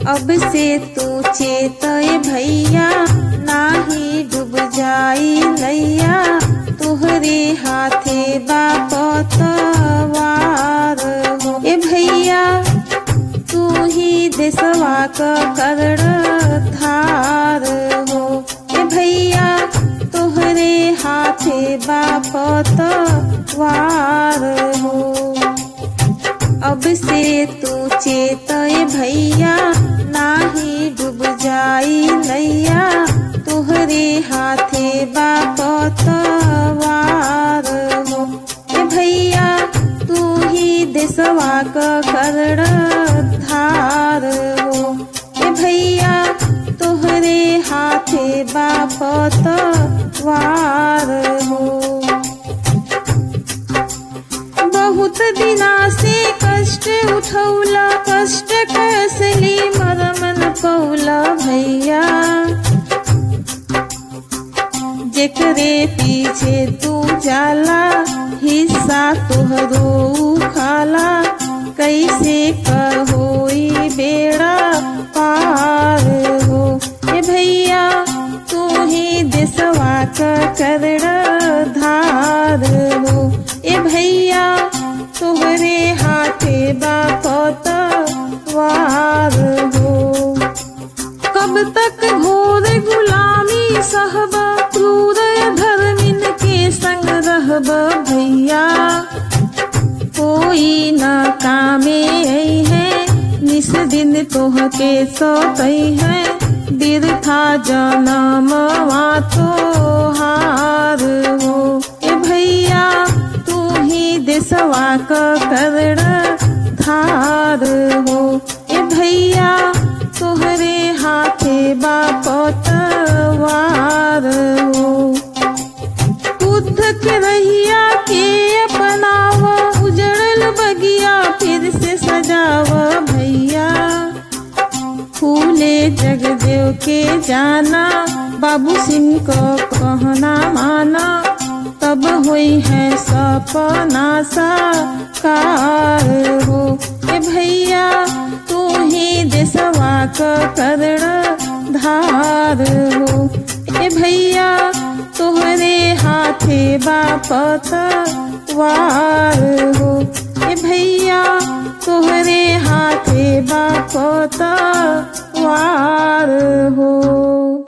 अब से तू चेतय भैया, नाही डूब जाई नैया, तुहरे हाथे बा पतवार हो। ए भैया तू ही देशवा का कर्णधार हो। ए भैया तुहरे हाथे बा पतवार हो। अब से तू चेतय भैया, नाही डूब जाई नैया, तुहरे हाथे बा पतवार हो। ए भैया तू ही देशवा का कर्णधार हो। ए भैया तुहरे हाथे बा पतवार हो। बहुत दिना से कष्ट उठौला, कष्ट कसली मरमन पौला भैया, जेकरे पीछे तू जाला, हिस्सा तुहरो खाला, कैसे कहोई बेड़ा पार हो। ए भैया तू ही देशवा का कर्णधार हो। ए भैया तुहरे हाथे बा पतवार हो। कब तक घोर गुलामी सहबा, क्रूर धर्मिन के संग रहबा भैया, कोई न कामे आई है, निस दिन तोहके सौतई है, बिरथा जनमवा तोहार हो। ए भैया तू ही देशवा का कर्णधार हो। ए भैया तुहरे हाथे बा पतवार हो। बुद्ध के रहिया के अपनाव, उजड़ल बगिया फिर से सजाव भैया, फूले जगदेव के जाना, बाबू सिंह को कहना माना, तब हुई है सपना साकार हो। ए भैया तू ही देशवा का कर्णधार हो। ए भैया तुहरे हाथे बा पतवार हो। ए भैया तुहरे हाथे बा पतवार हो।